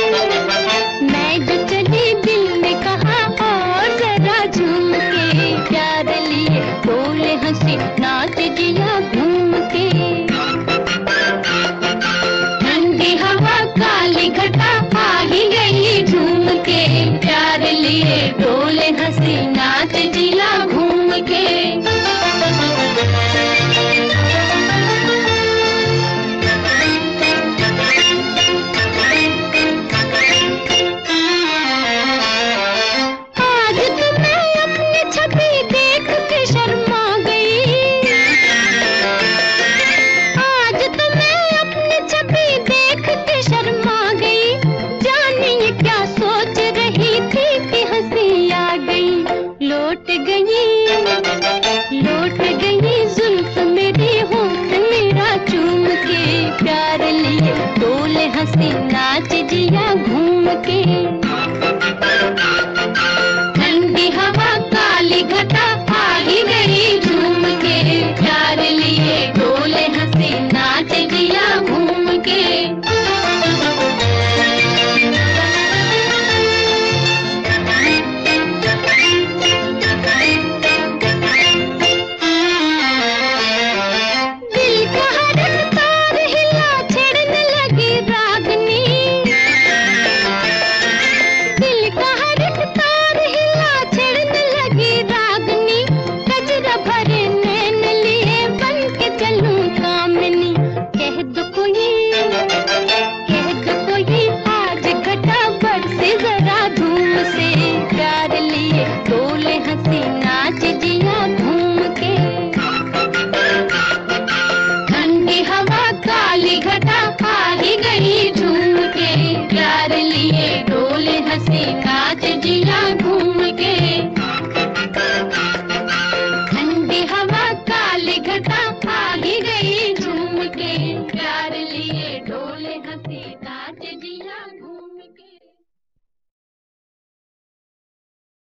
मैं जो चली दिल ने कहा और जरा झूम के, प्यार लिए बोले हंसी नाच जिया घूम के। ठंडी हवा काली घटा आ ही गई झूम के, प्यार लिए बोले हंसी नाच जिया घूम के। लौट गई जुल्फ मेरी होठ मेरा चूम के, प्यार लिए डोले हंसी नाच जिया घूम के। ठंडी हवा काली घटा आ ही गई झूम के, प्यार लिए डोले हंसी नाच जिया घूम के। घटा आ ही गई झूम के, प्यार लिए डोले हंसी नाच जिया